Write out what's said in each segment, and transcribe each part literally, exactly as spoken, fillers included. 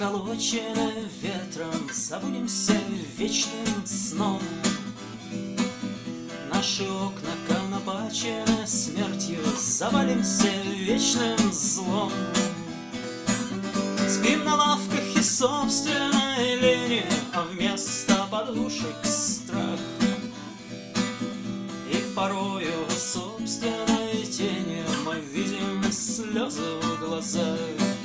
заколочены ветром, забудемся вечным сном. Наши окна конопачены смертью, завалимся вечным злом. Спим на лавках и собственной лени, а вместо подушек страх. И порою собственной тени мы видим слезы в глазах.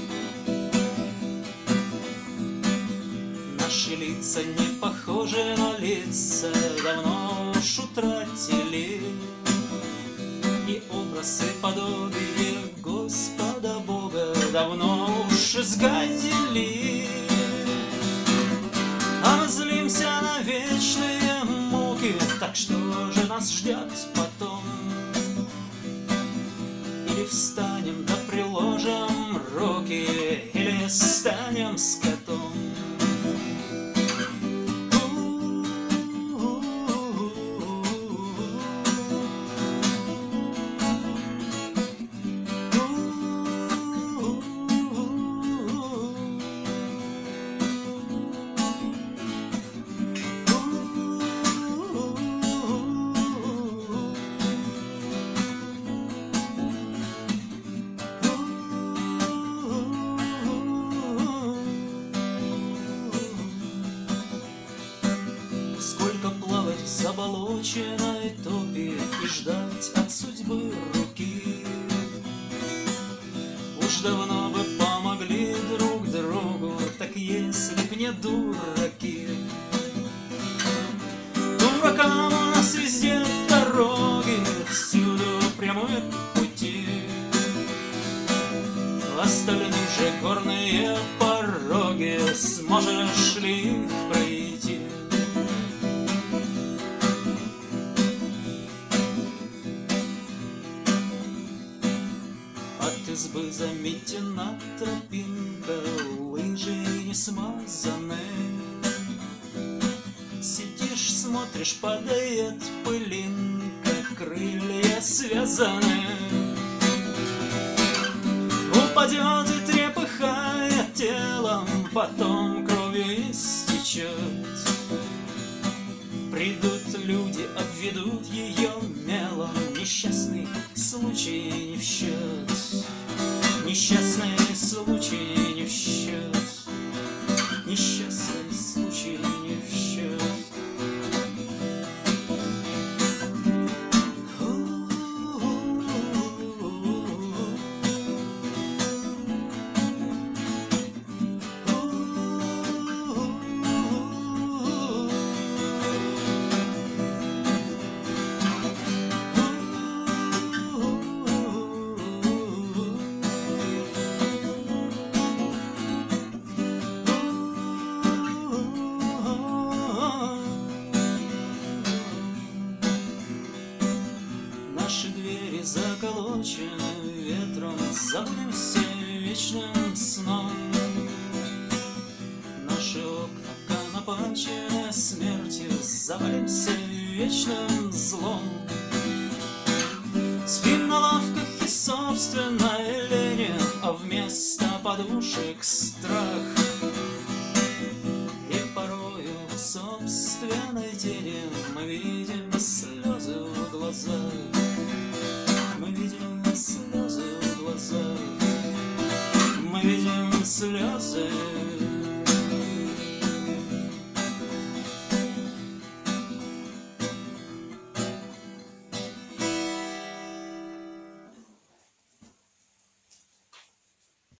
Наши лица не похожи на лица, давно уж утратили и образ, и подобие Господа Бога давно уж изгадили. А мы злимся на вечные муки, так что же нас ждет потом? Или встанем да приложим руки, или станем скотом. Сколько плавать в заболоченной топе и ждать от судьбы руки. Уж давно бы помогли друг другу, так если б не дураки. Дуракам у нас везде дороги, всюду прямые пути. Остальные же горные пороги, сможешь ли их пройти? От избы заметена тропинка, лыжи не смазаны. Сидишь, смотришь, падает пылинка, крылья связаны. Упадет и трепыхает телом, потом кровью истечет. Придут люди, обведут ее мелом, несчастный случай не в счет. Несчастный случай не в счет. Несчастный случай не в счет. Наши двери заколочены ветром, забудемся вечным сном. Наши окна конопачены смертью, завалимся вечным злом. Спим на лавках и собственной лени, а вместо подушек страх.